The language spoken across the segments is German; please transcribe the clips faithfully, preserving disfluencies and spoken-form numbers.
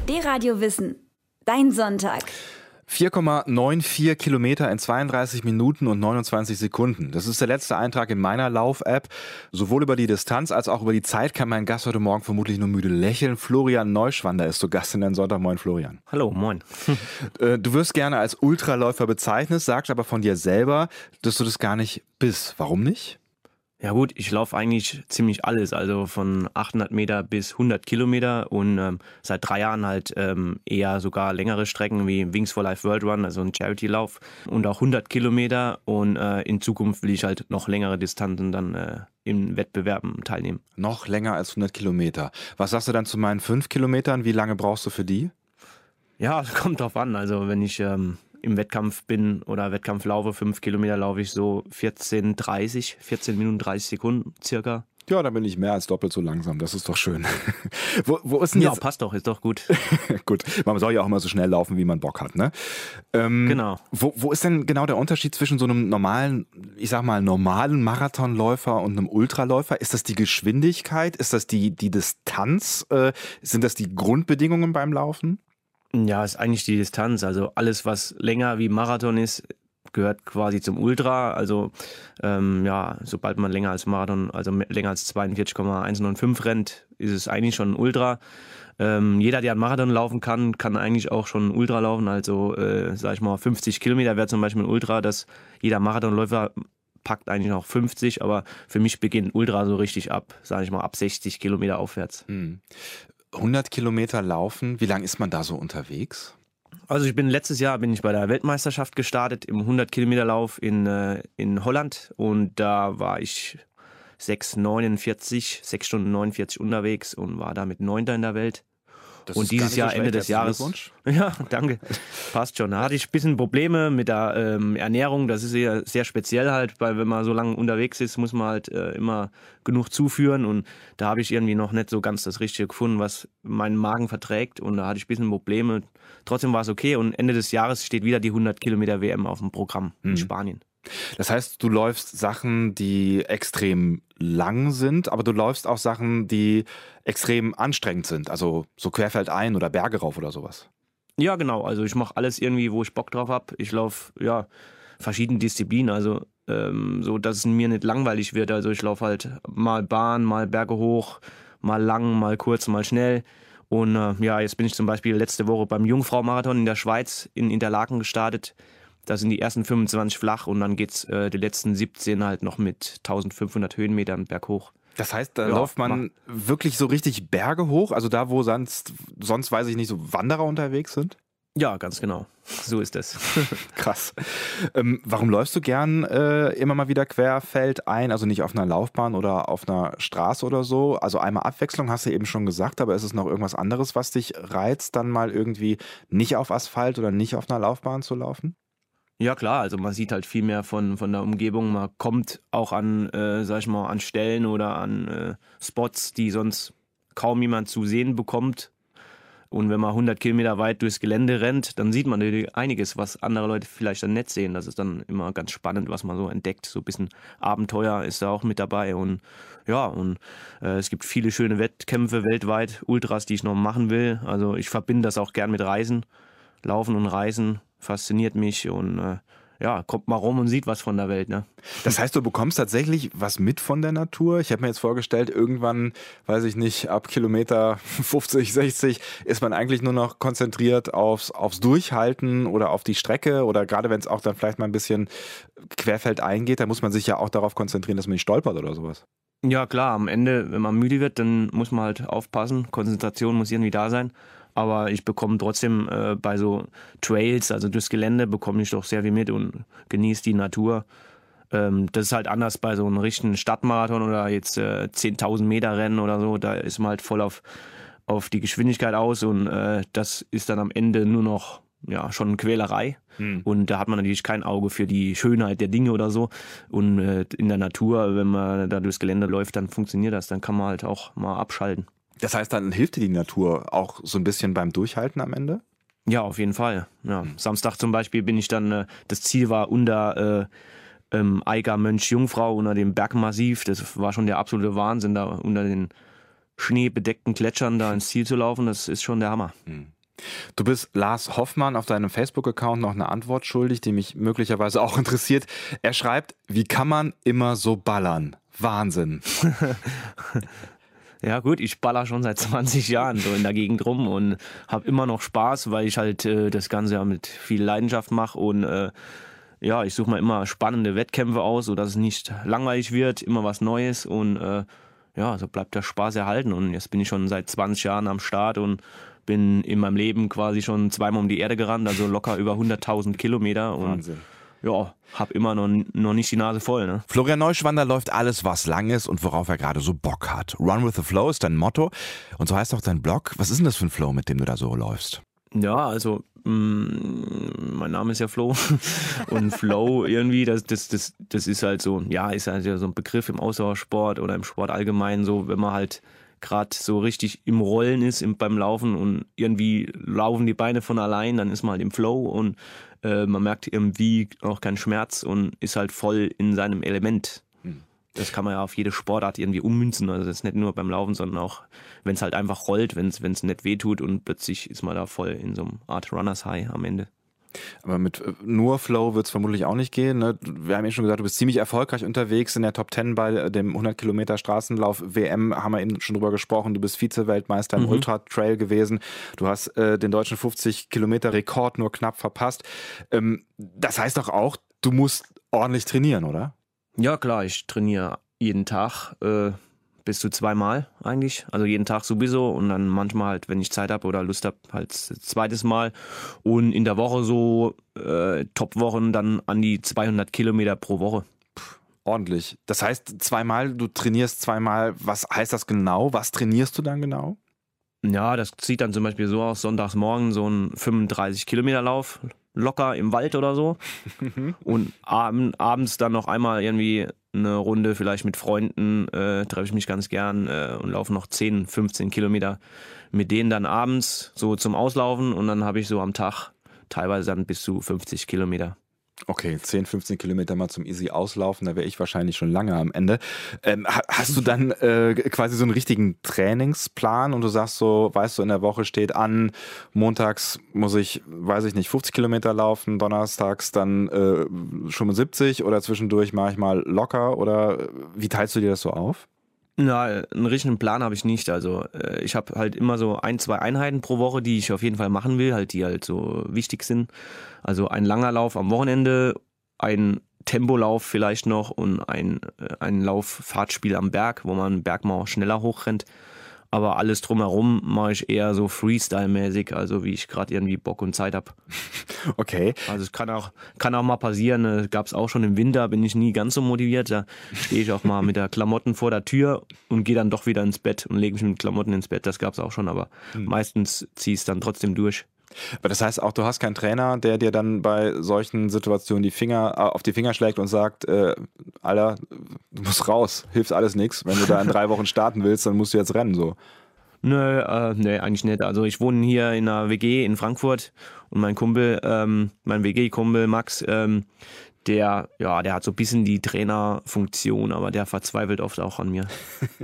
D-Radio Wissen. Dein Sonntag. vier Komma vierundneunzig Kilometer in zweiunddreißig Minuten und neunundzwanzig Sekunden. Das ist der letzte Eintrag in meiner Lauf-App. Sowohl über die Distanz als auch über die Zeit kann mein Gast heute Morgen vermutlich nur müde lächeln. Florian Neuschwander ist zu Gast in den Sonntag. Moin, Florian. Hallo, moin. Du wirst gerne als Ultraläufer bezeichnet, sagst aber von dir selber, dass du das gar nicht bist. Warum nicht? Ja gut, ich laufe eigentlich ziemlich alles, also von achthundert Meter bis hundert Kilometer und ähm, seit drei Jahren halt ähm, eher sogar längere Strecken wie Wings for Life World Run, also ein Charity-Lauf und auch hundert Kilometer und äh, in Zukunft will ich halt noch längere Distanzen dann äh, in Wettbewerben teilnehmen. Noch länger als hundert Kilometer. Was sagst du dann zu meinen fünf Kilometern? Wie lange brauchst du für die? Ja, kommt drauf an, also wenn ich ähm, im Wettkampf bin oder Wettkampf laufe, fünf Kilometer laufe ich so vierzehn dreißig, vierzehn Minuten dreißig Sekunden circa. Ja, dann bin ich mehr als doppelt so langsam, das ist doch schön. wo, wo ist denn ja, jetzt? passt doch, ist doch gut. Gut, man soll ja auch immer so schnell laufen, wie man Bock hat, ne? Ähm, genau. Wo, wo ist denn genau der Unterschied zwischen so einem normalen, ich sag mal, normalen Marathonläufer und einem Ultraläufer? Ist das die Geschwindigkeit? Ist das die, die Distanz? Äh, sind das die Grundbedingungen beim Laufen? Ja, ist eigentlich die Distanz. Also alles, was länger wie Marathon ist, gehört quasi zum Ultra. Also ähm, ja, sobald man länger als Marathon, also länger als zweiundvierzig Komma hundertfünf rennt, ist es eigentlich schon ein Ultra. Ähm, jeder, der einen Marathon laufen kann, kann eigentlich auch schon ein Ultra laufen. Also äh, sag ich mal, fünfzig Kilometer wäre zum Beispiel ein Ultra, dass jeder Marathonläufer packt eigentlich noch fünfzig, aber für mich beginnt Ultra so richtig ab, sage ich mal, ab sechzig Kilometer aufwärts. Hm. hundert Kilometer laufen, wie lange ist man da so unterwegs? Also ich bin letztes Jahr bin ich bei der Weltmeisterschaft gestartet im hundert Kilometer Lauf in, äh, in Holland und da war ich sechs neunundvierzig, sechs Stunden neunundvierzig unterwegs und war damit Neunter in der Welt. Das und dieses Jahr, so Ende des Jahres. Ja, danke. Passt schon. Da hatte ich ein bisschen Probleme mit der ähm, Ernährung. Das ist ja sehr speziell halt, weil wenn man so lange unterwegs ist, muss man halt äh, immer genug zuführen. Und da habe ich irgendwie noch nicht so ganz das Richtige gefunden, was meinen Magen verträgt. Und da hatte ich ein bisschen Probleme. Trotzdem war es okay. Und Ende des Jahres steht wieder die hundert Kilometer W M auf dem Programm in mhm. Spanien. Das heißt, du läufst Sachen, die extrem lang sind, aber du läufst auch Sachen, die extrem anstrengend sind, also so querfeldein oder Berge rauf oder sowas. Ja, genau. Also ich mache alles irgendwie, wo ich Bock drauf habe. Ich laufe ja verschiedene Disziplinen, also ähm, so, dass es mir nicht langweilig wird. Also ich laufe halt mal Bahn, mal Berge hoch, mal lang, mal kurz, mal schnell. Und äh, ja, jetzt bin ich zum Beispiel letzte Woche beim Jungfrau-Marathon in der Schweiz in Interlaken gestartet. Da sind die ersten fünfundzwanzig flach und dann geht's äh, die letzten siebzehn halt noch mit eintausendfünfhundert Höhenmetern berghoch. Das heißt, da ja, läuft man mach. wirklich so richtig Berge hoch? Also da, wo sonst, sonst, weiß ich nicht, so Wanderer unterwegs sind? Ja, ganz genau. So ist das. Krass. Ähm, warum läufst du gern äh, immer mal wieder querfeldein? Also nicht auf einer Laufbahn oder auf einer Straße oder so? Also einmal Abwechslung, hast du eben schon gesagt, aber ist es noch irgendwas anderes, was dich reizt, dann mal irgendwie nicht auf Asphalt oder nicht auf einer Laufbahn zu laufen? Ja klar, also man sieht halt viel mehr von, von der Umgebung, man kommt auch an, äh, sag ich mal, an Stellen oder an äh, Spots, die sonst kaum jemand zu sehen bekommt. Und wenn man hundert Kilometer weit durchs Gelände rennt, dann sieht man natürlich einiges, was andere Leute vielleicht dann nicht sehen. Das ist dann immer ganz spannend, was man so entdeckt. So ein bisschen Abenteuer ist da auch mit dabei. Und ja, und äh, es gibt viele schöne Wettkämpfe weltweit, Ultras, die ich noch machen will. Also ich verbinde das auch gern mit Reisen, Laufen und Reisen. Fasziniert mich und äh, ja, kommt mal rum und sieht was von der Welt. Ne? Das heißt, du bekommst tatsächlich was mit von der Natur? Ich habe mir jetzt vorgestellt, irgendwann, weiß ich nicht, ab Kilometer fünfzig, sechzig ist man eigentlich nur noch konzentriert aufs, aufs Durchhalten oder auf die Strecke oder gerade wenn es auch dann vielleicht mal ein bisschen querfeldein geht, dann muss man sich ja auch darauf konzentrieren, dass man nicht stolpert oder sowas. Ja klar, am Ende, wenn man müde wird, dann muss man halt aufpassen, Konzentration muss irgendwie da sein. Aber ich bekomme trotzdem äh, bei so Trails, also durchs Gelände, bekomme ich doch sehr viel mit und genieße die Natur. Ähm, das ist halt anders bei so einem richtigen Stadtmarathon oder jetzt äh, zehntausend Meter Rennen oder so. Da ist man halt voll auf, auf die Geschwindigkeit aus und äh, das ist dann am Ende nur noch ja, schon eine Quälerei. Hm. Und da hat man natürlich kein Auge für die Schönheit der Dinge oder so. Und äh, in der Natur, wenn man da durchs Gelände läuft, dann funktioniert das. Dann kann man halt auch mal abschalten. Das heißt, dann hilft dir die Natur auch so ein bisschen beim Durchhalten am Ende? Ja, auf jeden Fall. Ja. Mhm. Samstag zum Beispiel bin ich dann, äh, das Ziel war unter äh, ähm, Eiger Mönch Jungfrau, unter dem Bergmassiv. Das war schon der absolute Wahnsinn, da unter den schneebedeckten Gletschern da ins Ziel zu laufen. Das ist schon der Hammer. Mhm. Du bist Lars Hoffmann auf deinem Facebook-Account noch eine Antwort schuldig, die mich möglicherweise auch interessiert. Er schreibt, wie kann man immer so ballern? Wahnsinn. Ja gut, ich baller schon seit zwanzig Jahren so in der Gegend rum und habe immer noch Spaß, weil ich halt äh, das Ganze ja mit viel Leidenschaft mache und äh, ja, ich suche mir immer spannende Wettkämpfe aus, sodass es nicht langweilig wird, immer was Neues und äh, ja, so bleibt der Spaß erhalten und jetzt bin ich schon seit zwanzig Jahren am Start und bin in meinem Leben quasi schon zweimal um die Erde gerannt, also locker über hunderttausend Kilometer. Und Wahnsinn. Ja, hab immer noch, noch nicht die Nase voll. Ne? Florian Neuschwander läuft alles, was lang ist und worauf er gerade so Bock hat. Run with the Flow ist dein Motto und so heißt auch dein Blog. Was ist denn das für ein Flow, mit dem du da so läufst? Ja, also mh, mein Name ist ja Flo und Flow irgendwie, das, das, das, das ist halt so, ja, ist halt so ein Begriff im Ausdauersport oder im Sport allgemein so, wenn man halt gerade so richtig im Rollen ist im, beim Laufen und irgendwie laufen die Beine von allein, dann ist man halt im Flow und äh, man merkt irgendwie auch keinen Schmerz und ist halt voll in seinem Element. Das kann man ja auf jede Sportart irgendwie ummünzen. Also das ist nicht nur beim Laufen, sondern auch, wenn es halt einfach rollt, wenn es nicht wehtut und plötzlich ist man da voll in so einem Art Runners High am Ende. Aber mit nur Flow wird es vermutlich auch nicht gehen. Ne? Wir haben ja schon gesagt, du bist ziemlich erfolgreich unterwegs in der Top Ten bei dem hundert Kilometer Straßenlauf W M, haben wir eben schon drüber gesprochen. Du bist Vize-Weltmeister im Mhm. Ultra-Trail gewesen. Du hast äh, den deutschen fünfzig Kilometer Rekord nur knapp verpasst. Ähm, das heißt doch auch, du musst ordentlich trainieren, oder? Ja klar, ich trainiere jeden Tag, äh, bis zu zweimal eigentlich. Also jeden Tag sowieso und dann manchmal halt, wenn ich Zeit habe oder Lust habe, halt zweites Mal. Und in der Woche so äh, Top-Wochen dann an die zweihundert Kilometer pro Woche. Ordentlich. Das heißt, zweimal, du trainierst zweimal. Was heißt das genau? Was trainierst du dann genau? Ja, das sieht dann zum Beispiel so aus, sonntags morgen so ein fünfunddreißig Kilometer Lauf, locker im Wald oder so. Und abend, abends dann noch einmal irgendwie eine Runde vielleicht mit Freunden, äh, treffe ich mich ganz gern äh, und laufe noch zehn, fünfzehn Kilometer mit denen dann abends so zum Auslaufen und dann habe ich so am Tag teilweise dann bis zu fünfzig Kilometer. Okay, zehn, fünfzehn Kilometer mal zum easy auslaufen, da wäre ich wahrscheinlich schon lange am Ende. Ähm, ha- hast du dann äh, quasi so einen richtigen Trainingsplan und du sagst so, weißt du, in der Woche steht an, montags muss ich, weiß ich nicht, fünfzig Kilometer laufen, donnerstags dann äh, fünfundsiebzig oder zwischendurch mache ich mal locker oder äh, wie teilst du dir das so auf? Na, einen richtigen Plan habe ich nicht. Also äh, ich habe halt immer so ein, zwei Einheiten pro Woche, die ich auf jeden Fall machen will, halt die halt so wichtig sind. Also ein langer Lauf am Wochenende, ein Tempolauf vielleicht noch und ein, äh, ein Lauf-Fahrtspiel am Berg, wo man Bergmauer schneller hochrennt. Aber alles drumherum mache ich eher so Freestyle-mäßig, also wie ich gerade irgendwie Bock und Zeit habe. Okay. Also es kann auch, kann auch mal passieren, gab es auch schon im Winter, bin ich nie ganz so motiviert. Da stehe ich auch mal mit der Klamotten vor der Tür und gehe dann doch wieder ins Bett und lege mich mit Klamotten ins Bett. Das gab es auch schon, aber hm. meistens ziehe ich es dann trotzdem durch. Aber das heißt auch, du hast keinen Trainer, der dir dann bei solchen Situationen die Finger äh, auf die Finger schlägt und sagt, äh, Alter, du musst raus, hilft alles nichts. Wenn du da in drei Wochen starten willst, dann musst du jetzt rennen so. Nö, äh, nee, eigentlich nicht. Also ich wohne hier in einer W G in Frankfurt und mein Kumpel, ähm, mein W G-Kumpel Max, ähm, der, ja, der hat so ein bisschen die Trainerfunktion, aber der verzweifelt oft auch an mir.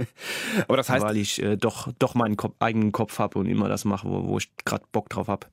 Aber das heißt, weil ich äh, doch, doch meinen Kopf, eigenen Kopf habe und immer das mache, wo, wo ich gerade Bock drauf habe.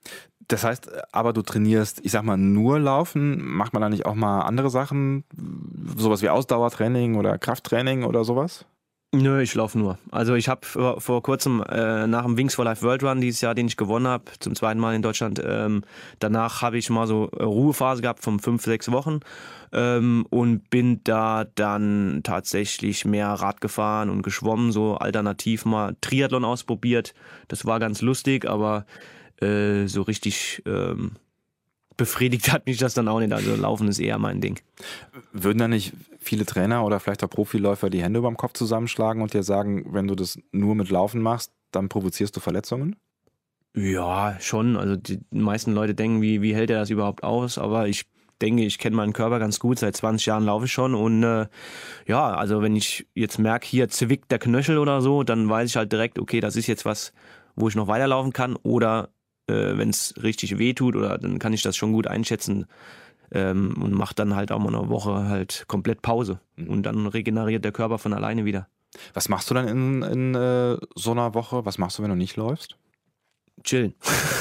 Das heißt, aber du trainierst, ich sag mal, nur Laufen. Macht man da nicht auch mal andere Sachen? Sowas wie Ausdauertraining oder Krafttraining oder sowas? Nö, ich laufe nur. Also ich habe vor, vor kurzem äh, nach dem Wings for Life World Run dieses Jahr, den ich gewonnen habe, zum zweiten Mal in Deutschland, ähm, danach habe ich mal so Ruhephase gehabt von fünf, sechs Wochen ähm, und bin da dann tatsächlich mehr Rad gefahren und geschwommen, so alternativ mal Triathlon ausprobiert. Das war ganz lustig, aber äh, so richtig ähm, befriedigt hat mich das dann auch nicht. Also Laufen ist eher mein Ding. Würden da nicht viele Trainer oder vielleicht auch Profiläufer die Hände überm Kopf zusammenschlagen und dir sagen, wenn du das nur mit Laufen machst, dann provozierst du Verletzungen? Ja, schon. Also die meisten Leute denken, wie, wie hält er das überhaupt aus? Aber ich denke, ich kenne meinen Körper ganz gut. Seit zwanzig Jahren laufe ich schon. Und äh, ja, also wenn ich jetzt merke, hier zwickt der Knöchel oder so, dann weiß ich halt direkt, okay, das ist jetzt was, wo ich noch weiterlaufen kann. Oder äh, wenn es richtig weh tut, oder dann kann ich das schon gut einschätzen. Ähm, und macht dann halt auch mal eine Woche halt komplett Pause. Und dann regeneriert der Körper von alleine wieder. Was machst du dann in, in äh, so einer Woche? Was machst du, wenn du nicht läufst? chillen.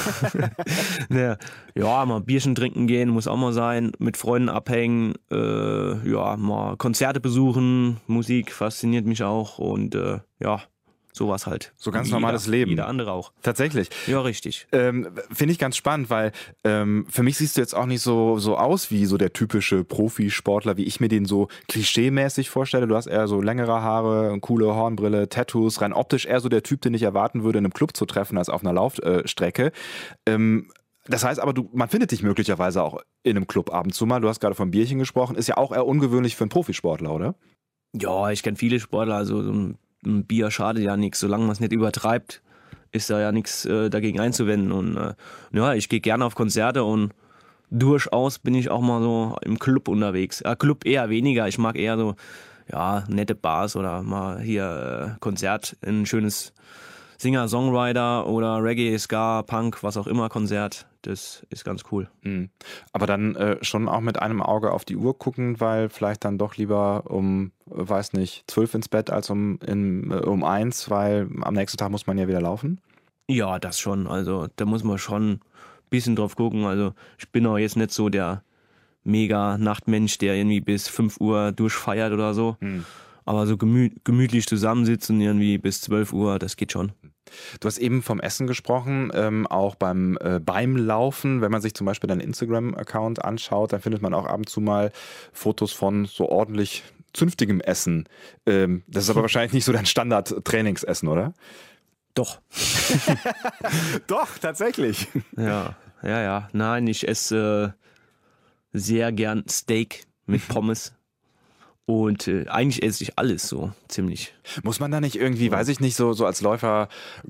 ja, ja, mal Bierchen trinken gehen, muss auch mal sein, mit Freunden abhängen, äh, ja, mal Konzerte besuchen, Musik fasziniert mich auch und äh, ja, sowas halt. So ganz Wie normales jeder, Leben. Jeder andere auch. Tatsächlich. Ja, richtig. Ähm, Finde ich ganz spannend, weil ähm, für mich siehst du jetzt auch nicht so, so aus wie so der typische Profisportler, wie ich mir den so klischeemäßig vorstelle. Du hast eher so längere Haare, eine coole Hornbrille, Tattoos, rein optisch eher so der Typ, den ich erwarten würde, in einem Club zu treffen, als auf einer Laufstrecke. Ähm, das heißt aber, du, man findet dich möglicherweise auch in einem Club ab und zu mal. Du hast gerade von Bierchen gesprochen. Ist ja auch eher ungewöhnlich für einen Profisportler, oder? Ja, ich kenne viele Sportler, also so ein ein Bier schadet ja nichts, solange man es nicht übertreibt, ist da ja nichts äh, dagegen einzuwenden. Und äh, ja, ich gehe gerne auf Konzerte und durchaus bin ich auch mal so im Club unterwegs. Äh, Club eher weniger, ich mag eher so ja, nette Bars oder mal hier äh, Konzert, ein schönes Singer-Songwriter oder Reggae, Ska, Punk, was auch immer Konzert. Das ist ganz cool. Mhm. Aber dann äh, schon auch mit einem Auge auf die Uhr gucken, weil vielleicht dann doch lieber um, äh, weiß nicht, zwölf ins Bett als um, in, äh, um eins, weil am nächsten Tag muss man ja wieder laufen? Ja, das schon. Also da muss man schon ein bisschen drauf gucken. Also ich bin auch jetzt nicht so der mega Nachtmensch, der irgendwie bis fünf Uhr durchfeiert oder so. Mhm. Aber so gemü- gemütlich zusammensitzen irgendwie bis zwölf Uhr, das geht schon. Du hast eben vom Essen gesprochen, ähm, auch beim, äh, beim Laufen. Wenn man sich zum Beispiel deinen Instagram-Account anschaut, dann findet man auch ab und zu mal Fotos von so ordentlich zünftigem Essen. Ähm, das ist aber wahrscheinlich nicht so dein Standard-Trainingsessen, oder? Doch. Doch, tatsächlich. Ja, ja, ja. Nein, ich esse äh, sehr gern Steak mit Pommes. Und äh, eigentlich esse ich alles so ziemlich. Muss man da nicht irgendwie, ja. weiß ich nicht, so, so als Läufer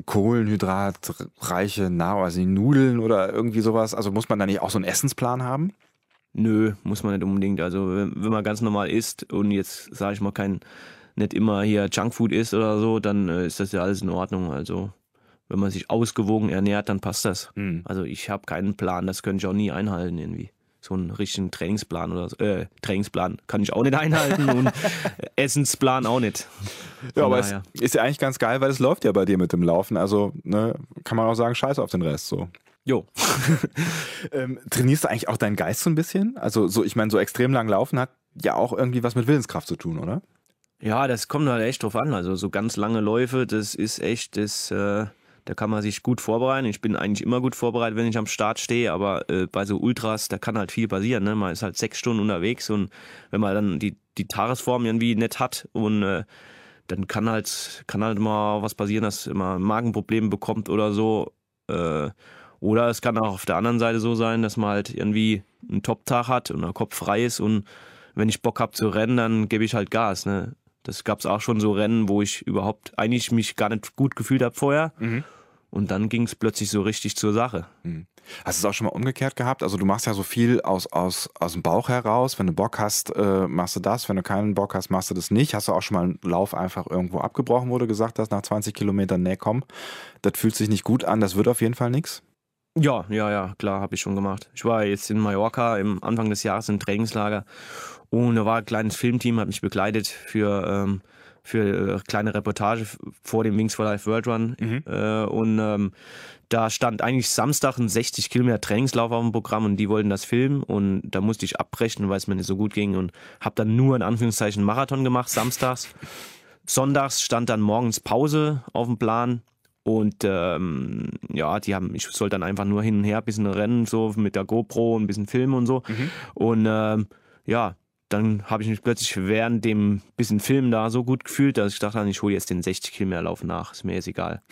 kohlenhydratreiche Nahrung, also Nudeln oder irgendwie sowas, also muss man da nicht auch so einen Essensplan haben? Nö, muss man nicht unbedingt. Also wenn, wenn man ganz normal isst und jetzt, sage ich mal, kein nicht immer hier Junkfood isst oder so, dann äh, ist das ja alles in Ordnung. Also wenn man sich ausgewogen ernährt, dann passt das. Mhm. Also ich habe keinen Plan, das könnte ich auch nie einhalten irgendwie. So einen richtigen Trainingsplan oder so. Äh, Trainingsplan kann ich auch nicht einhalten und Essensplan auch nicht. Von ja, aber daher. Es ist ja eigentlich ganz geil, weil es läuft ja bei dir mit dem Laufen. Also ne, kann man auch sagen, scheiß auf den Rest so. Jo. ähm, trainierst du eigentlich auch deinen Geist so ein bisschen? Also so, ich meine, so extrem lang laufen hat ja auch irgendwie was mit Willenskraft zu tun, oder? Ja, das kommt halt echt drauf an. Also so ganz lange Läufe, das ist echt, das, äh, da kann man sich gut vorbereiten. Ich bin eigentlich immer gut vorbereitet, wenn ich am Start stehe, aber äh, bei so Ultras, da kann halt viel passieren. Ne? Man ist halt sechs Stunden unterwegs und wenn man dann die, die Tagesform irgendwie nicht hat und äh, dann kann halt, kann halt mal was passieren, dass man Magenprobleme bekommt oder so. Äh, oder es kann auch auf der anderen Seite so sein, dass man halt irgendwie einen Top-Tag hat und der Kopf frei ist und wenn ich Bock habe zu rennen, dann gebe ich halt Gas. Ne? Das gab es auch schon so Rennen, wo ich überhaupt eigentlich mich gar nicht gut gefühlt habe vorher. Mhm. Und dann ging es plötzlich so richtig zur Sache. Mhm. Hast du es auch schon mal umgekehrt gehabt? Also du machst ja so viel aus, aus, aus dem Bauch heraus. Wenn du Bock hast, äh, machst du das. Wenn du keinen Bock hast, machst du das nicht. Hast du auch schon mal einen Lauf einfach irgendwo abgebrochen, wo du gesagt hast, nach zwanzig Kilometern, nee, komm, das fühlt sich nicht gut an, das wird auf jeden Fall nichts? Ja, ja, ja, klar, habe ich schon gemacht. Ich war jetzt in Mallorca im Anfang des Jahres im Trainingslager und da war ein kleines Filmteam, hat mich begleitet für, ähm, für äh, kleine Reportage vor dem Wings for Life World Run. Mhm. Äh, und ähm, da stand eigentlich Samstag ein sechzig Kilometer Trainingslauf auf dem Programm und die wollten das filmen und da musste ich abbrechen, weil es mir nicht so gut ging und habe dann nur in Anführungszeichen Marathon gemacht, samstags. Sonntags stand dann morgens Pause auf dem Plan. Und ähm, ja, die haben, ich sollte dann einfach nur hin und her ein bisschen rennen, so mit der GoPro, ein bisschen filmen und so. Mhm. Und ähm, ja, dann habe ich mich plötzlich während dem bisschen Filmen da so gut gefühlt, dass ich dachte, ich hole jetzt den sechzig Kilometer Lauf nach, ist mir jetzt egal.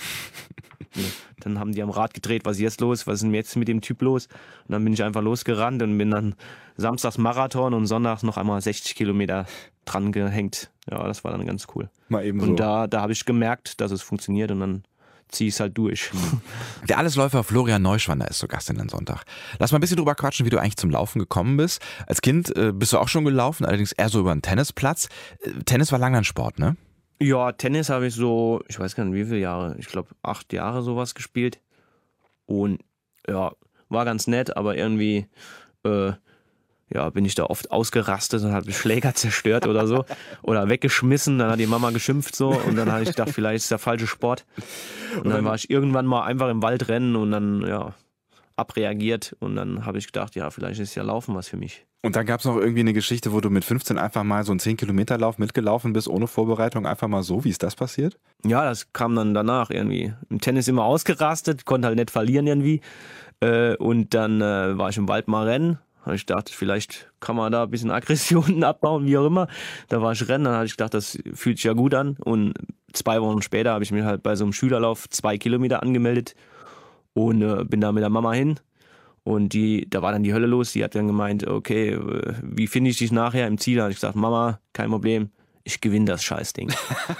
Ja, dann haben die am Rad gedreht, was ist jetzt los, was ist denn jetzt mit dem Typ los? Und dann bin ich einfach losgerannt und bin dann samstags Marathon und sonntags noch einmal sechzig Kilometer dran gehängt. Ja, das war dann ganz cool. Mal eben und so. da, da habe ich gemerkt, dass es funktioniert und dann zieh es halt durch. Der Allesläufer Florian Neuschwander ist so Gast in den Sonntag. Lass mal ein bisschen drüber quatschen, wie du eigentlich zum Laufen gekommen bist. Als Kind äh, bist du auch schon gelaufen, allerdings eher so über einen Tennisplatz. Äh, Tennis war lange ein Sport, ne? Ja, Tennis habe ich so, ich weiß gar nicht wie viele Jahre, ich glaube acht Jahre sowas gespielt. Und ja, war ganz nett, aber irgendwie, äh, ja, bin ich da oft ausgerastet und habe Schläger zerstört oder so oder weggeschmissen, dann hat die Mama geschimpft so und dann habe ich gedacht, vielleicht ist der falsche Sport und dann war ich irgendwann mal einfach im Wald rennen und dann, ja, abreagiert und dann habe ich gedacht, ja, vielleicht ist ja Laufen was für mich. Und dann gab es noch irgendwie eine Geschichte, wo du mit fünfzehn einfach mal so einen zehn Kilometer Lauf mitgelaufen bist, ohne Vorbereitung, einfach mal so. Wie ist das passiert? Ja, das kam dann danach irgendwie. Im Tennis immer ausgerastet, konnte halt nicht verlieren irgendwie. Äh, und dann äh, war ich im Wald mal rennen. Habe ich gedacht, vielleicht kann man da ein bisschen Aggressionen abbauen, wie auch immer. Da war ich rennen, dann habe ich gedacht, das fühlt sich ja gut an. Und zwei Wochen später habe ich mich halt bei so einem Schülerlauf zwei Kilometer angemeldet und äh, bin da mit der Mama hin. Und die, da war dann die Hölle los. Die hat dann gemeint, okay, äh, wie finde ich dich nachher im Ziel? Da habe ich gesagt, Mama, kein Problem, ich gewinne das Scheißding.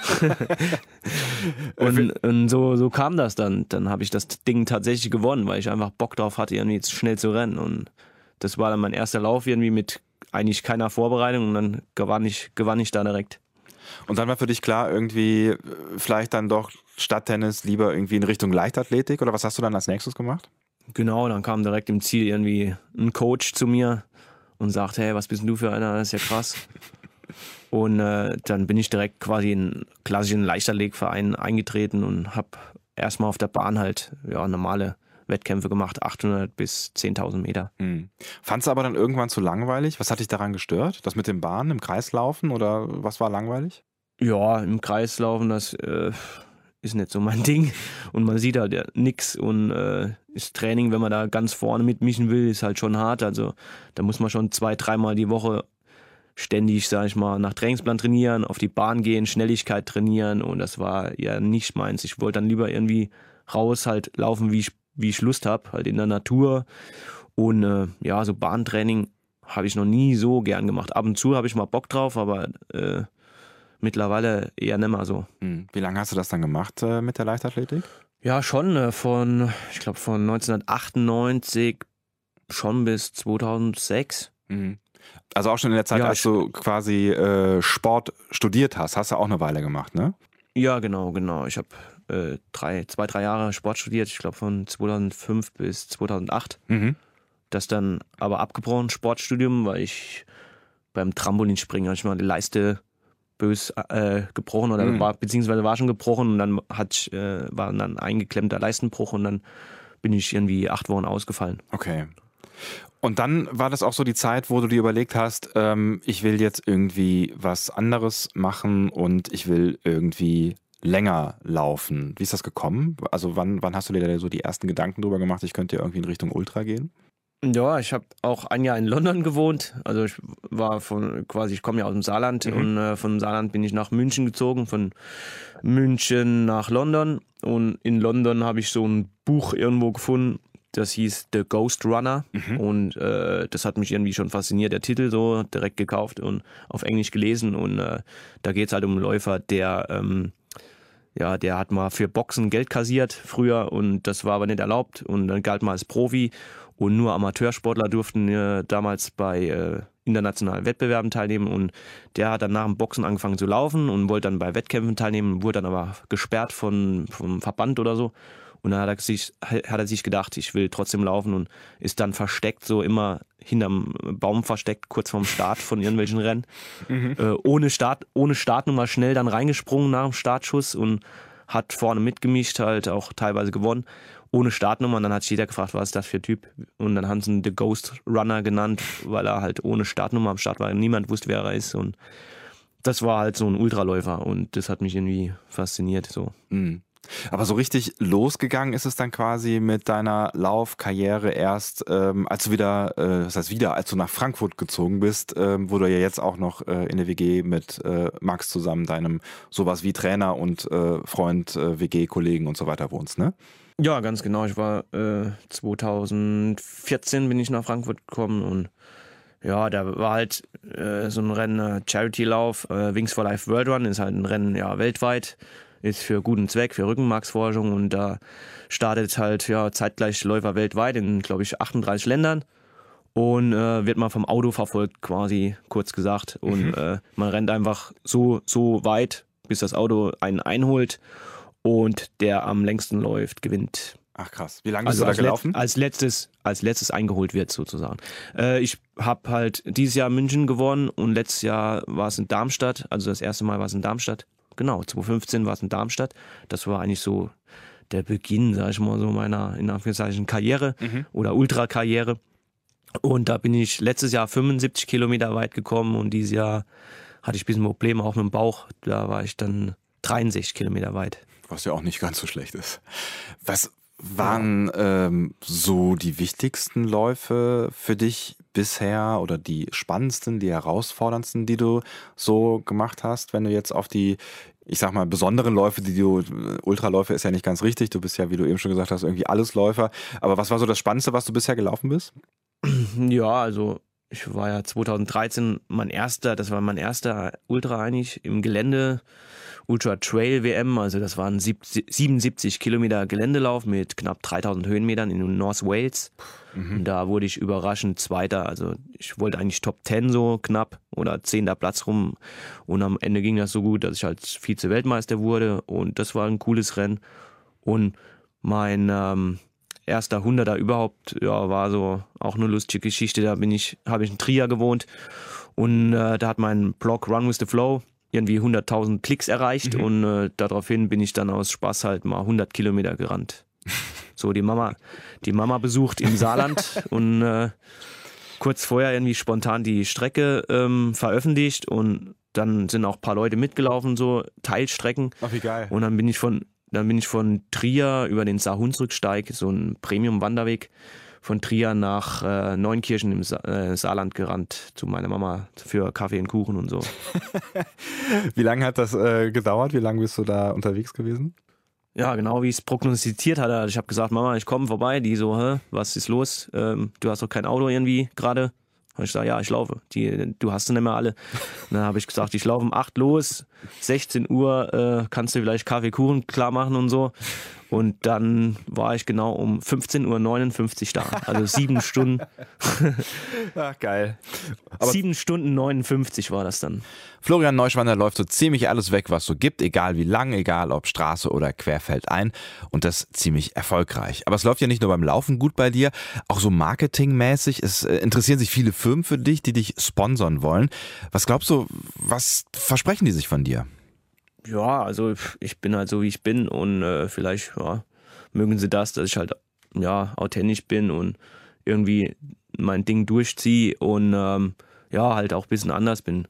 und und so, so kam das dann. Dann habe ich das Ding tatsächlich gewonnen, weil ich einfach Bock drauf hatte, irgendwie jetzt schnell zu rennen. Und das war dann mein erster Lauf irgendwie mit eigentlich keiner Vorbereitung und dann gewann ich, gewann ich da direkt. Und dann war für dich klar, irgendwie vielleicht dann doch statt Tennis lieber irgendwie in Richtung Leichtathletik oder was hast du dann als nächstes gemacht? Genau, dann kam direkt im Ziel irgendwie ein Coach zu mir und sagte, hey, was bist denn du für einer, das ist ja krass. Und äh, dann bin ich direkt quasi in einen klassischen Leichtathletikverein eingetreten und habe erstmal auf der Bahn halt ja, normale Wettkämpfe gemacht, achthundert bis zehntausend Meter. Hm. Fandst du aber dann irgendwann zu langweilig? Was hat dich daran gestört? Das mit den Bahnen im Kreis laufen oder was war langweilig? Ja, im Kreis laufen, das äh, ist nicht so mein Ding. Und man sieht halt ja nix. Und äh, das Training, wenn man da ganz vorne mitmischen will, ist halt schon hart. Also da muss man schon zwei, dreimal die Woche ständig, sag ich mal, nach Trainingsplan trainieren, auf die Bahn gehen, Schnelligkeit trainieren. Und das war ja nicht meins. Ich wollte dann lieber irgendwie raus halt laufen, wie ich wie ich Lust habe, halt in der Natur. Und äh, ja, so Bahntraining habe ich noch nie so gern gemacht. Ab und zu habe ich mal Bock drauf, aber äh, mittlerweile eher nicht mehr so. Wie lange hast du das dann gemacht äh, mit der Leichtathletik? Ja, schon äh, von, ich glaube von neunzehnhundertachtundneunzig schon bis zweitausendsechs. Mhm. Also auch schon in der Zeit, Ja, als du quasi äh, Sport studiert hast, hast du auch eine Weile gemacht, ne? Ja, genau, genau. Ich habe äh, drei, zwei, drei Jahre Sport studiert, ich glaube von zweitausendfünf bis zweitausendacht. Mhm. Das dann aber abgebrochen, Sportstudium, weil ich beim Trampolinspringen habe ich mal die Leiste bös äh, gebrochen oder Mhm. war, beziehungsweise war schon gebrochen und dann hat, äh, war dann eingeklemmter Leistenbruch und dann bin ich irgendwie acht Wochen ausgefallen. Okay. Und dann war das auch so die Zeit, wo du dir überlegt hast, ähm, ich will jetzt irgendwie was anderes machen und ich will irgendwie länger laufen. Wie ist das gekommen? Also wann, wann hast du dir da so die ersten Gedanken drüber gemacht, ich könnte ja irgendwie in Richtung Ultra gehen? Ja, ich habe auch ein Jahr in London gewohnt. Also ich war von quasi, ich komme ja aus dem Saarland Mhm. und äh, von Saarland bin ich nach München gezogen, von München nach London. Und in London habe ich so ein Buch irgendwo gefunden, das hieß The Ghost Runner. Mhm. Und äh, das hat mich irgendwie schon fasziniert, der Titel so, direkt gekauft und auf Englisch gelesen. Und äh, da geht es halt um einen Läufer, der ähm, ja, der hat mal für Boxen Geld kassiert früher und das war aber nicht erlaubt und dann galt man als Profi und nur Amateursportler durften äh, damals bei äh, internationalen Wettbewerben teilnehmen und der hat dann nach dem Boxen angefangen zu laufen und wollte dann bei Wettkämpfen teilnehmen, wurde dann aber gesperrt von, vom Verband oder so und dann hat er, sich, hat er sich gedacht, ich will trotzdem laufen und ist dann versteckt, so immer hinterm Baum versteckt, kurz vorm Start von irgendwelchen Rennen. Mhm. Äh, ohne Start, ohne Startnummer schnell dann reingesprungen nach dem Startschuss und hat vorne mitgemischt, halt auch teilweise gewonnen. Ohne Startnummer und dann hat sich jeder gefragt, was ist das für ein Typ? Und dann haben sie ihn The Ghost Runner genannt, weil er halt ohne Startnummer am Start war. Niemand wusste, wer er ist und das war halt so ein Ultraläufer und das hat mich irgendwie fasziniert. So. Mhm. Aber so richtig losgegangen ist es dann quasi mit deiner Laufkarriere erst, ähm, als du wieder, äh, das heißt wieder, als du nach Frankfurt gezogen bist, ähm, wo du ja jetzt auch noch äh, in der W G mit äh, Max zusammen, deinem sowas wie Trainer und äh, Freund, äh, W G-Kollegen und so weiter wohnst, ne? Ja, ganz genau. Ich war äh, zweitausendvierzehn bin ich nach Frankfurt gekommen und ja, da war halt äh, so ein Rennen, Charity-Lauf, äh, Wings for Life World Run, ist halt ein Rennen ja weltweit. Ist für guten Zweck, für Rückenmarksforschung und da startet halt ja zeitgleich Läufer weltweit in, glaube ich, achtunddreißig Ländern und äh, wird mal vom Auto verfolgt quasi, kurz gesagt und mhm. äh, man rennt einfach so, so weit, bis das Auto einen einholt und der am längsten läuft, gewinnt. Ach krass. Wie lange bist Also du da als, gelaufen? Let als, letztes, als letztes eingeholt wird sozusagen. Äh, ich habe halt dieses Jahr München gewonnen und letztes Jahr war es in Darmstadt. Also das erste Mal war es in Darmstadt. Genau, zwanzig fünfzehn war es in Darmstadt. Das war eigentlich so der Beginn, sag ich mal, so meiner in Anführungszeichen Karriere mhm. oder Ultrakarriere. Und da bin ich letztes Jahr fünfundsiebzig Kilometer weit gekommen und dieses Jahr hatte ich ein bisschen Probleme auch mit dem Bauch. Da war ich dann dreiundsechzig Kilometer weit. Was ja auch nicht ganz so schlecht ist. Was waren ähm, so die wichtigsten Läufe für dich bisher oder die spannendsten, die herausforderndsten, die du so gemacht hast, wenn du jetzt auf die, ich sag mal, besonderen Läufe, die du, Ultraläufe ist ja nicht ganz richtig, du bist ja, wie du eben schon gesagt hast, irgendwie Allesläufer, aber was war so das Spannendste, was du bisher gelaufen bist? Ja, also ich war ja zweitausenddreizehn mein erster, das war mein erster Ultra eigentlich im Gelände, Ultra Trail W M, also das waren siebenundsiebzig Kilometer Geländelauf mit knapp dreitausend Höhenmetern in North Wales. Mhm. Und da wurde ich überraschend Zweiter, also ich wollte eigentlich Top zehn so knapp oder zehnter Platz rum und am Ende ging das so gut, dass ich halt Vize-Weltmeister wurde und das war ein cooles Rennen und mein ähm, erster Hunderter überhaupt, ja, war so auch eine lustige Geschichte, da bin ich, habe ich in Trier gewohnt und äh, da hat mein Blog Run with the Flow irgendwie hunderttausend Klicks erreicht mhm. und äh, daraufhin bin ich dann aus Spaß halt mal hundert Kilometer gerannt. So, die Mama, die Mama besucht im Saarland und äh, kurz vorher irgendwie spontan die Strecke ähm, veröffentlicht und dann sind auch ein paar Leute mitgelaufen, so Teilstrecken. Ach, wie geil. Und dann bin ich von, dann bin ich von Trier über den Saarhunsrücksteig, so ein Premium-Wanderweg, von Trier nach äh, Neunkirchen im Sa äh, Saarland gerannt zu meiner Mama für Kaffee und Kuchen und so. Wie lange hat das äh, gedauert? Wie lange bist du da unterwegs gewesen? Ja, genau wie ich es prognostiziert hatte. Ich habe gesagt, Mama, ich komme vorbei. Die so, hä, was ist los? Ähm, du hast doch kein Auto irgendwie gerade? Habe ich gesagt, ja, ich laufe. Die, du hast sie nicht mehr alle. Und dann habe ich gesagt, ich laufe um acht los, sechzehn Uhr äh, kannst du vielleicht Kaffee, Kuchen klar machen und so. Und dann war ich genau um fünfzehn Uhr neunundfünfzig da. Also sieben Stunden. Ach, geil. Aber sieben Stunden neunundfünfzig war das dann. Florian Neuschwander läuft so ziemlich alles weg, was so gibt, egal wie lang, egal ob Straße oder querfeldein und das ziemlich erfolgreich. Aber es läuft ja nicht nur beim Laufen gut bei dir, auch so marketingmäßig. Es äh, interessieren sich viele Firmen für dich, die dich sponsern wollen. Was glaubst du, was versprechen die sich von dir? Ja, also ich bin halt so, wie ich bin und äh, vielleicht ja, mögen sie das, dass ich halt ja authentisch bin und irgendwie mein Ding durchziehe und ähm, ja, halt auch ein bisschen anders bin.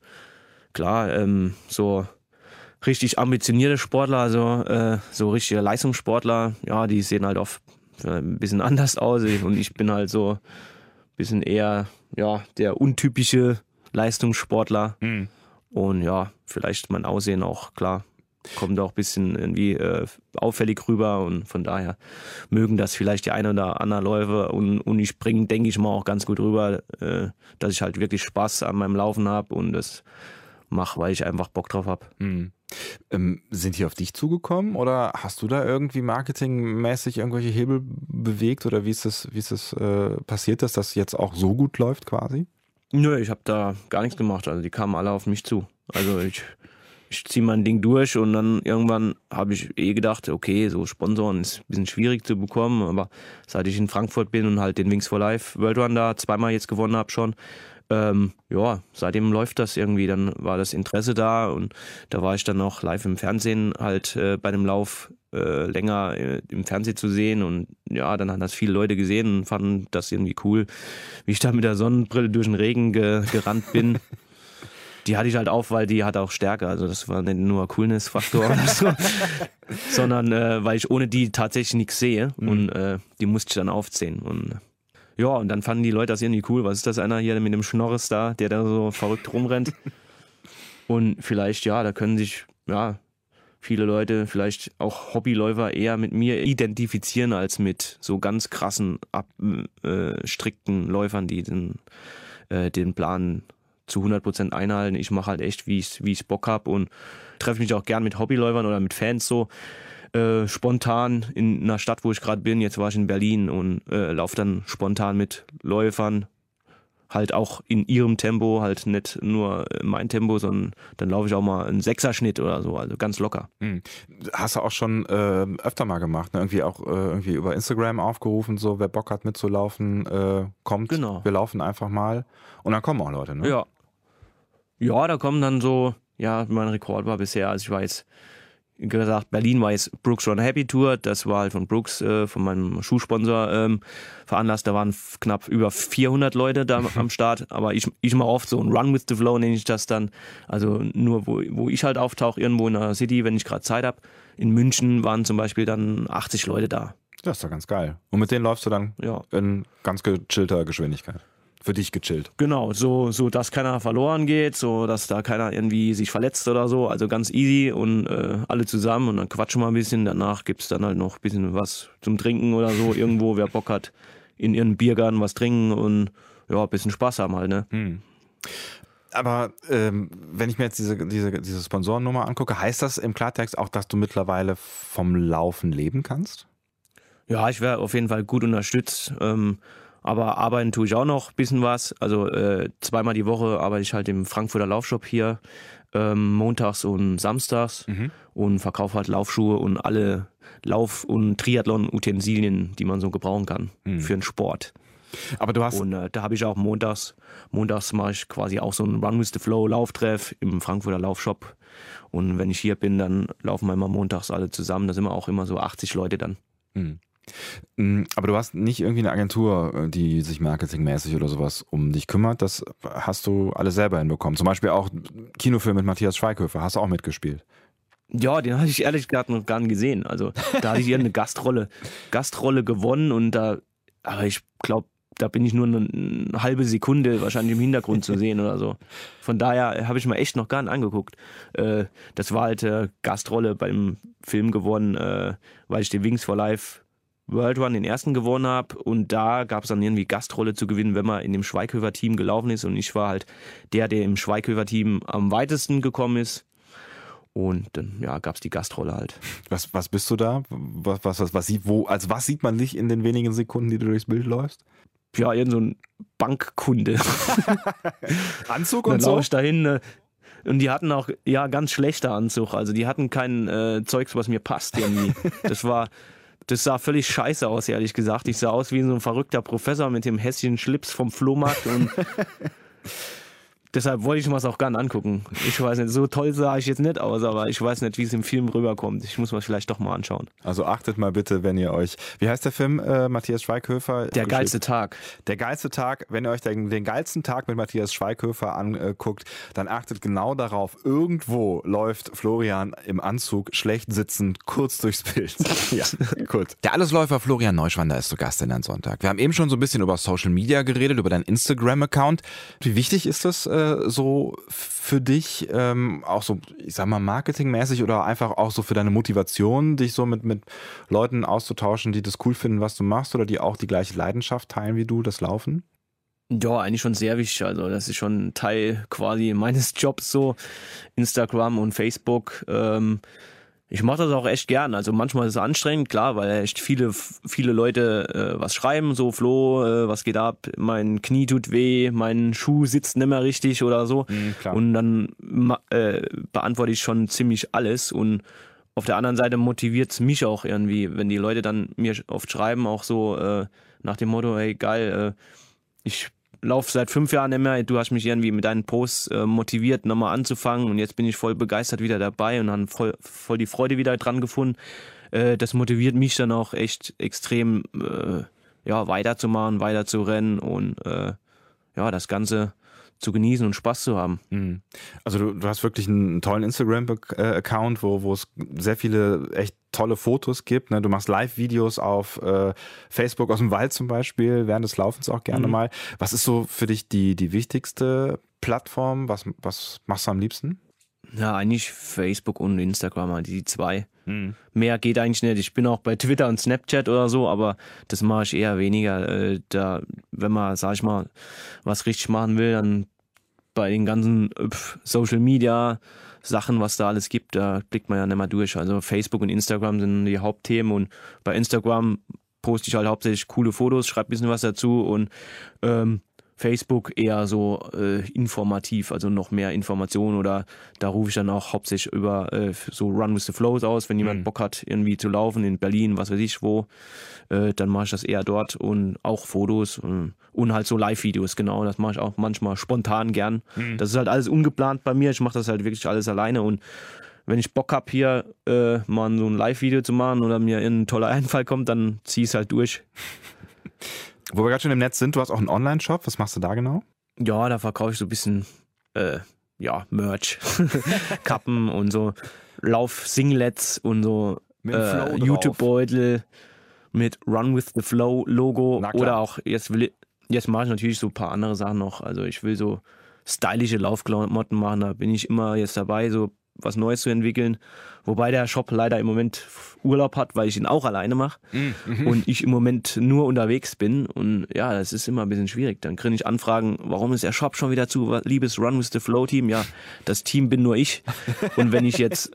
Klar, ähm, so richtig ambitionierte Sportler, also äh, so richtige Leistungssportler, ja, die sehen halt oft äh, ein bisschen anders aus und ich bin halt so ein bisschen eher ja, der untypische Leistungssportler. Mhm. Und ja, vielleicht mein Aussehen auch, klar, kommt auch ein bisschen irgendwie äh, auffällig rüber und von daher mögen das vielleicht die ein oder andere Läufe und, und ich bringe, denke ich mal, auch ganz gut rüber, äh, dass ich halt wirklich Spaß an meinem Laufen habe und das mache, weil ich einfach Bock drauf habe. Mhm. Ähm, sind die auf dich zugekommen oder hast du da irgendwie marketingmäßig irgendwelche Hebel bewegt oder wie ist das, wie ist das äh, passiert, dass das jetzt auch so gut läuft quasi? Nö, ich habe da gar nichts gemacht. Also die kamen alle auf mich zu. Also ich, ich ziehe mein Ding durch und dann irgendwann habe ich eh gedacht, okay, so Sponsoren ist ein bisschen schwierig zu bekommen, aber seit ich in Frankfurt bin und halt den Wings for Life World Run da zweimal jetzt gewonnen habe schon, ähm, ja, seitdem läuft das irgendwie. Dann war das Interesse da und da war ich dann auch live im Fernsehen halt äh, bei dem Lauf äh, länger äh, im Fernsehen zu sehen und ja, dann haben das viele Leute gesehen und fanden das irgendwie cool, wie ich da mit der Sonnenbrille durch den Regen ge gerannt bin. Die hatte ich halt auf, weil die hat auch Stärke, also das war nicht nur Coolness-Faktor oder so, sondern äh, weil ich ohne die tatsächlich nichts sehe und äh, die musste ich dann aufziehen und ja, und dann fanden die Leute das irgendwie cool. Was ist das, einer hier mit dem Schnorres da, der da so verrückt rumrennt? Und vielleicht, ja, da können sich, ja, viele Leute, vielleicht auch Hobbyläufer eher mit mir identifizieren als mit so ganz krassen, ab, äh, strikten Läufern, die den, äh, den Plan zu hundert Prozent einhalten. Ich mache halt echt, wie ich wie ich Bock habe und treffe mich auch gern mit Hobbyläufern oder mit Fans so. Äh, spontan in einer Stadt, wo ich gerade bin, jetzt war ich in Berlin und äh, laufe dann spontan mit Läufern, halt auch in ihrem Tempo, halt nicht nur mein Tempo, sondern dann laufe ich auch mal einen Sechserschnitt oder so, also ganz locker. Hm. Hast du auch schon äh, öfter mal gemacht, ne? Irgendwie auch äh, irgendwie über Instagram aufgerufen, so wer Bock hat mitzulaufen, äh, kommt, Genau. wir laufen einfach mal und dann kommen auch Leute, ne? Ja. Ja, da kommen dann so, ja, mein Rekord war bisher, also ich weiß, gesagt, Berlin war jetzt Brooks Run Happy Tour, das war halt von Brooks, äh, von meinem Schuhsponsor ähm, veranlasst, da waren f- knapp über vierhundert Leute da am Start, aber ich, ich mache oft so ein Run with the Flow, nenne ich das dann, also nur wo, wo ich halt auftauche, irgendwo in der City, wenn ich gerade Zeit habe. In München waren zum Beispiel dann achtzig Leute da. Das ist doch ganz geil. Und mit denen läufst du dann Ja. in ganz gechillter Geschwindigkeit. Für dich gechillt. Genau, so, so dass keiner verloren geht, so dass da keiner irgendwie sich verletzt oder so, also ganz easy und äh, alle zusammen und dann quatschen wir ein bisschen, danach gibt's dann halt noch ein bisschen was zum Trinken oder so, irgendwo, wer Bock hat, in ihren Biergarten was trinken und ja, ein bisschen Spaß haben halt, ne? Hm. Aber ähm, wenn ich mir jetzt diese, diese, diese Sponsorennummer angucke, heißt das im Klartext auch, dass du mittlerweile vom Laufen leben kannst? Ja, ich wäre auf jeden Fall gut unterstützt, ähm, aber arbeiten tue ich auch noch ein bisschen was. Also äh, zweimal die Woche arbeite ich halt im Frankfurter Laufshop hier, ähm, montags und samstags Mhm. und verkaufe halt Laufschuhe und alle Lauf- und Triathlon-Utensilien, die man so gebrauchen kann Mhm. für den Sport. Aber du hast, Und äh, da habe ich auch montags, montags mache ich quasi auch so einen Run with the Flow Lauftreff im Frankfurter Laufshop. Und wenn ich hier bin, dann laufen wir immer montags alle zusammen. Da sind wir auch immer so achtzig Leute dann. Mhm. Mm, aber du hast nicht irgendwie eine Agentur, die sich marketingmäßig oder sowas um dich kümmert. Das hast du alles selber hinbekommen. Zum Beispiel auch Kinofilm mit Matthias Schweighöfer. Hast du auch mitgespielt? Ja, den habe ich ehrlich gesagt noch gar nicht gesehen. Also da hatte ich eine Gastrolle, Gastrolle gewonnen und da, aber ich glaube, da bin ich nur eine, eine halbe Sekunde wahrscheinlich im Hintergrund zu sehen oder so. Von daher habe ich mir echt noch gar nicht angeguckt. Äh, das war halt äh, Gastrolle beim Film gewonnen, äh, weil ich den Wings for Life World Run den ersten gewonnen habe und da gab es dann irgendwie Gastrolle zu gewinnen, wenn man in dem Schweighöfer-Team gelaufen ist und ich war halt der, der im Schweighöfer-Team am weitesten gekommen ist. Und dann ja, gab es die Gastrolle halt. Was, was bist du da? Was, was, was, was sieht, wo, also was sieht man nicht in den wenigen Sekunden, die du durchs Bild läufst? Ja, irgend so ein Bankkunde. Anzug Dann und so? laufe ich dahin äh, und die hatten auch ja ganz schlechter Anzug. Also die hatten kein äh, Zeugs, was mir passt irgendwie. Das war, das sah völlig scheiße aus, ehrlich gesagt. Ich sah aus wie so ein verrückter Professor mit dem hässlichen Schlips vom Flohmarkt und deshalb wollte ich mir das auch gar nicht angucken. Ich weiß nicht, so toll sah ich jetzt nicht aus, aber ich weiß nicht, wie es im Film rüberkommt. Ich muss mir das vielleicht doch mal anschauen. Also achtet mal bitte, wenn ihr euch, wie heißt der Film, äh, Matthias Schweighöfer? Der geilste Tag. Der geilste Tag, wenn ihr euch den, den geilsten Tag mit Matthias Schweighöfer anguckt, dann achtet genau darauf, irgendwo läuft Florian im Anzug schlecht sitzend kurz durchs Bild. Ja, gut. Der Allesläufer Florian Neuschwander ist zu Gast in den Sonntag. Wir haben eben schon so ein bisschen über Social Media geredet, über deinen Instagram-Account. Wie wichtig ist das äh, so für dich, ähm, auch so, ich sag mal, marketingmäßig oder einfach auch so für deine Motivation, dich so mit, mit Leuten auszutauschen, die das cool finden, was du machst oder die auch die gleiche Leidenschaft teilen wie du, das Laufen? Ja, eigentlich schon sehr wichtig. Also das ist schon ein Teil quasi meines Jobs so, Instagram und Facebook. Ähm, ich mache das auch echt gern. Also manchmal ist es anstrengend, klar, weil echt viele viele Leute äh, was schreiben, so Flo, äh, was geht ab, mein Knie tut weh, mein Schuh sitzt nicht mehr richtig oder so. Mhm, klar. Und dann äh, beantworte ich schon ziemlich alles und auf der anderen Seite motiviert es mich auch irgendwie, wenn die Leute dann mir oft schreiben, auch so äh, nach dem Motto, hey geil, äh, ich laufe seit fünf Jahren nicht mehr, du hast mich irgendwie mit deinen Posts äh, motiviert, nochmal anzufangen und jetzt bin ich voll begeistert wieder dabei und habe voll, voll die Freude wieder dran gefunden. Äh, das motiviert mich dann auch echt extrem, äh, ja, weiterzumachen, weiterzurennen und äh, ja, das Ganze zu genießen und Spaß zu haben. Mhm. Also du, du hast wirklich einen tollen Instagram-Account, wo, wo es sehr viele echt tolle Fotos gibt. Ne? Du machst Live-Videos auf äh, Facebook aus dem Wald zum Beispiel, während des Laufens auch gerne Mhm. mal. Was ist so für dich die, die wichtigste Plattform? Was, was machst du am liebsten? Ja, eigentlich Facebook und Instagram, halt die zwei. Mhm. Mehr geht eigentlich nicht. Ich bin auch bei Twitter und Snapchat oder so, aber das mache ich eher weniger. Äh, da, wenn man, sag ich mal, was richtig machen will, dann bei den ganzen äh, Social Media Sachen, was da alles gibt, da blickt man ja nicht mehr durch. Also Facebook und Instagram sind die Hauptthemen und bei Instagram poste ich halt hauptsächlich coole Fotos, schreibe ein bisschen was dazu und ähm, Facebook eher so äh, informativ, also noch mehr Informationen, oder da rufe ich dann auch hauptsächlich über äh, so Run with the Flows aus, wenn jemand mhm. Bock hat, irgendwie zu laufen in Berlin, was weiß ich wo, äh, dann mache ich das eher dort, und auch Fotos und, und halt so Live-Videos, genau, das mache ich auch manchmal spontan gern. Mhm. Das ist halt alles ungeplant bei mir, ich mache das halt wirklich alles alleine, und wenn ich Bock habe, hier äh, mal so ein Live-Video zu machen oder mir ein toller Einfall kommt, dann zieh ich es halt durch. Wo wir gerade schon im Netz sind, du hast auch einen Online-Shop. Was machst du da genau? Ja, da verkaufe ich so ein bisschen äh, ja, Merch, Kappen und so Lauf-Singlets und so äh, YouTube-Beutel mit Run with the Flow Logo. Oder auch, jetzt will ich, jetzt mache ich natürlich so ein paar andere Sachen noch. Also ich will so stylische Laufklamotten machen, da bin ich immer jetzt dabei, so was Neues zu entwickeln, wobei der Shop leider im Moment Urlaub hat, weil ich ihn auch alleine mache mhm. und ich im Moment nur unterwegs bin, und ja, das ist immer ein bisschen schwierig. Dann kriege ich Anfragen, warum ist der Shop schon wieder zu, liebes Run with the Flow Team? Ja, das Team bin nur ich, und wenn ich jetzt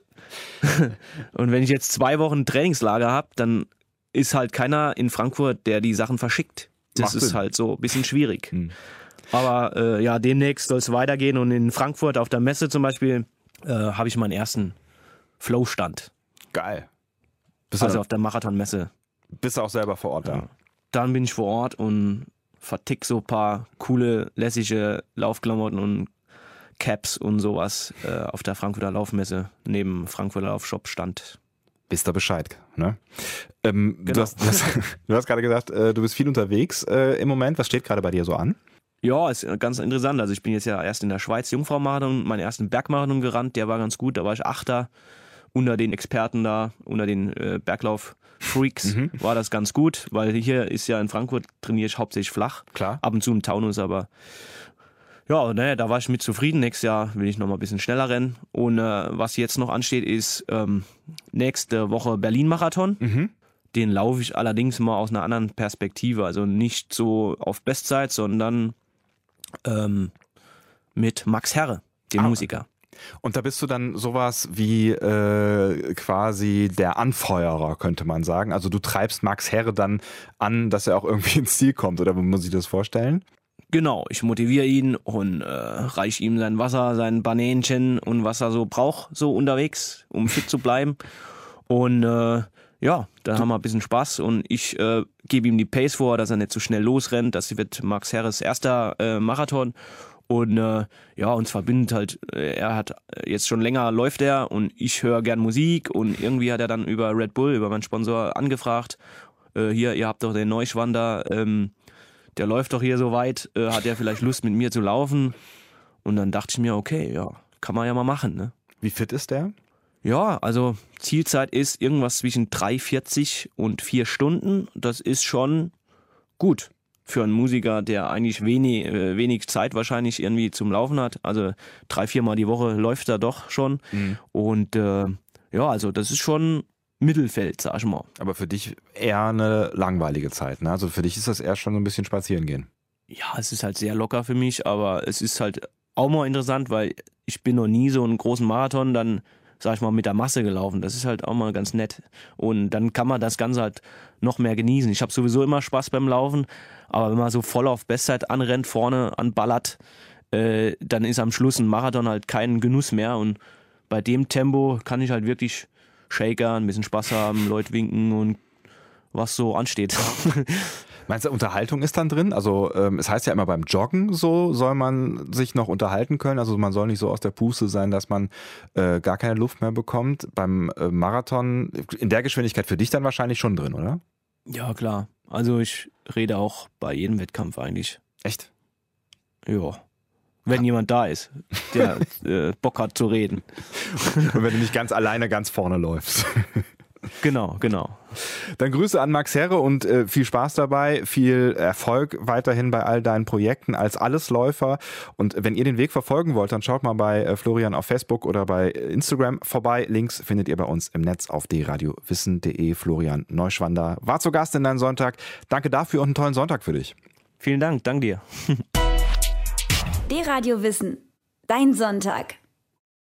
und wenn ich jetzt zwei Wochen Trainingslager habe, dann ist halt keiner in Frankfurt, der die Sachen verschickt. Das Macht ist Sinn. Halt so ein bisschen schwierig. Mhm. Aber äh, ja, demnächst soll es weitergehen, und in Frankfurt auf der Messe zum Beispiel Äh, habe ich meinen ersten Flow-Stand. Geil. Bist also auf der Marathon-Messe. Bist du auch selber vor Ort da? Ja. Dann bin ich vor Ort und vertick so ein paar coole, lässige Laufklamotten und Caps und sowas äh, auf der Frankfurter Laufmesse neben Frankfurter Laufshop stand. Wisst ihr Bescheid, ne? Ähm, genau. Du hast, du hast, du hast gerade gesagt, äh, du bist viel unterwegs äh, im Moment. Was steht gerade bei dir so an? Ja, ist ganz interessant. Also ich bin jetzt ja erst in der Schweiz Jungfrau-Marathon, meinen ersten Bergmarathon gerannt, der war ganz gut. Da war ich Achter unter den Experten da, unter den äh, Berglauf-Freaks mhm. war das ganz gut, weil hier ist ja in Frankfurt, trainiere ich hauptsächlich flach. Klar. Ab und zu im Taunus, aber ja, naja, da war ich mit zufrieden. Nächstes Jahr will ich noch mal ein bisschen schneller rennen. Und äh, was jetzt noch ansteht, ist ähm, nächste Woche Berlin-Marathon. Mhm. Den laufe ich allerdings mal aus einer anderen Perspektive. Also nicht so auf Bestzeit, sondern ähm, mit Max Herre, dem ah. Musiker. Und da bist du dann sowas wie äh, quasi der Anfeuerer, könnte man sagen. Also du treibst Max Herre dann an, dass er auch irgendwie ins Ziel kommt, oder wie muss ich das vorstellen? Genau, ich motiviere ihn und äh, reiche ihm sein Wasser, sein Banänchen und was er so braucht, so unterwegs, um fit zu bleiben. Und äh, ja, dann haben wir ein bisschen Spaß, und ich äh, gebe ihm die Pace vor, dass er nicht so schnell losrennt. Das wird Max Herres erster äh, Marathon. Und äh, ja, uns verbindet halt, äh, er hat jetzt schon länger läuft er, und ich höre gern Musik, und irgendwie hat er dann über Red Bull, über meinen Sponsor angefragt, äh, hier, ihr habt doch den Neuschwander, ähm, der läuft doch hier so weit, äh, hat er vielleicht Lust mit mir zu laufen? Und dann dachte ich mir, okay, ja, kann man ja mal machen, ne? Wie fit ist der? Ja, also Zielzeit ist irgendwas zwischen drei vierzig und vier Stunden. Das ist schon gut für einen Musiker, der eigentlich wenig, äh, wenig Zeit wahrscheinlich irgendwie zum Laufen hat. Also drei, viermal die Woche läuft er doch schon. Mhm. Und äh, ja, also das ist schon Mittelfeld, sag ich mal. Aber für dich eher eine langweilige Zeit, ne? Also für dich ist das eher schon so ein bisschen spazieren gehen. Ja, es ist halt sehr locker für mich, aber es ist halt auch mal interessant, weil ich bin noch nie so einen großen Marathon dann, sag ich mal, mit der Masse gelaufen. Das ist halt auch mal ganz nett. Und dann kann man das Ganze halt noch mehr genießen. Ich habe sowieso immer Spaß beim Laufen, aber wenn man so voll auf Bestzeit anrennt, vorne anballert, äh, dann ist am Schluss ein Marathon halt kein Genuss mehr. Und bei dem Tempo kann ich halt wirklich shakern, ein bisschen Spaß haben, Leute winken und was so ansteht. Meinst du, Unterhaltung ist dann drin? Also ähm, es heißt ja immer, beim Joggen so soll man sich noch unterhalten können. Also man soll nicht so aus der Puste sein, dass man äh, gar keine Luft mehr bekommt. Beim äh, Marathon, in der Geschwindigkeit für dich dann wahrscheinlich schon drin, oder? Ja, klar. Also ich rede auch bei jedem Wettkampf eigentlich. Echt? Ja. Wenn jemand da ist, der äh, Bock hat zu reden. Und wenn du nicht ganz alleine ganz vorne läufst. Genau, genau. Dann Grüße an Max Herre und äh, viel Spaß dabei, viel Erfolg weiterhin bei all deinen Projekten als Allesläufer. Und wenn ihr den Weg verfolgen wollt, dann schaut mal bei äh, Florian auf Facebook oder bei Instagram vorbei. Links findet ihr bei uns im Netz auf d radio wissen punkt de. Florian Neuschwander war zu Gast in deinem Sonntag. Danke dafür und einen tollen Sonntag für dich. Vielen Dank, danke dir. D-Radio Wissen, dein Sonntag.